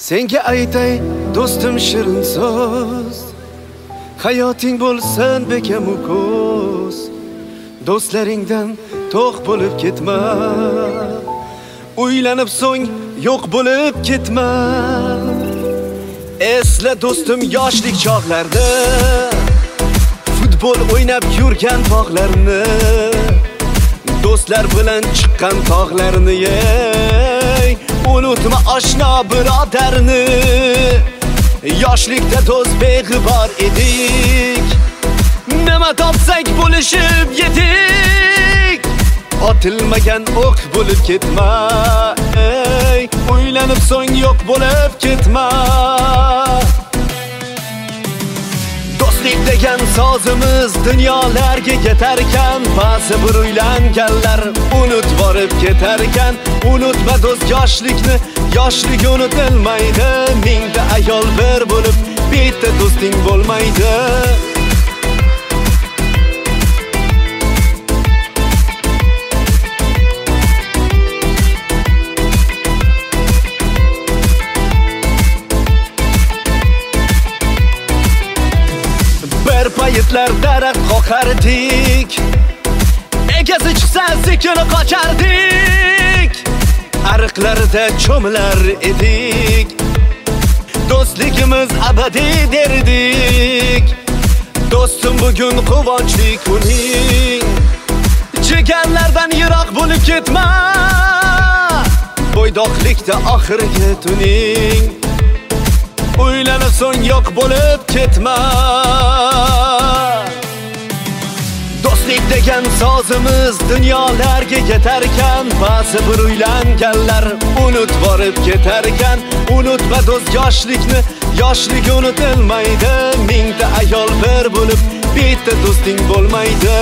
Senga aytay do'stim shirin so'z, hayoting bo'lsin bekam u ko'z. Do'stlaringdan to'q bo'lib ketma, uylanib so'ng yo'q bo'lib ketma. Esla do'stim yoshlik chog'larda futbol o'ynab yurgan bog'larni, do'stlar bilan chiqqan tog'larni. Unutma oshna birodarni, yoshlikda do'st beg'ubor edik, nima topsak bo'lishib yedik. Otilmagan o'q bo'lib ketma, uylanib so'ng yo'q bo'lib ketma. Do'stlik degan sozimiz dunyolarga yetarkan, ba'zi bir uylanganlar unut borib ketarkan. Unutma do'st yoshlikni, yoshlik unutilmaydi. Mingta ayol bir bo'lib, bitta do'sting bo'lmaydi. Bir paytlar daraxt qoqardik, egasi chiqsa sekin qochardik, ariqlarda cho'milar edik, do'stligimiz abadiy derdik. Do'stim bugun quvonchli kuning, jigarlardan yiroq bo'lib ketma, bo'ydoqlikda oxirgi tuning. Uylanib so'ng yo'q bo'lib ketma. Do'stlik degan sozimiz dunyolarga yetarkan, ba'zi bir uylanganlar unut borib ketarkan. Unutma do'st yoshlikni, yoshlik unutilmaydi. Mingta ayol bir bo'lib, bitta do'sting bo'lmaydi.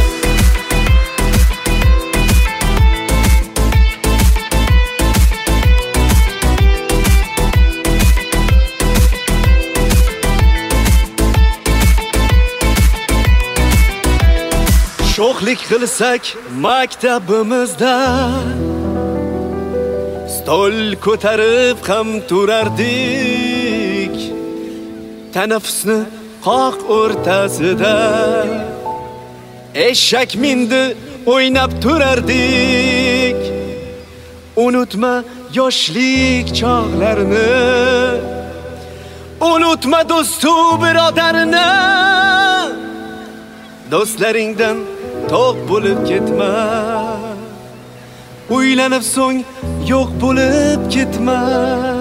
Sho'xlik qilsak maktabimizda, stol ko'tarib ham turardik, tanaffusni qoq o'rtasida eshak mindi o'ynab turardik. Unutma yoshlik chog'larini, unutma do'stu birodarni. Do'stlaringdan to'q bo'lib ketma, uylanib so'ng yo'q bo'lib ketma.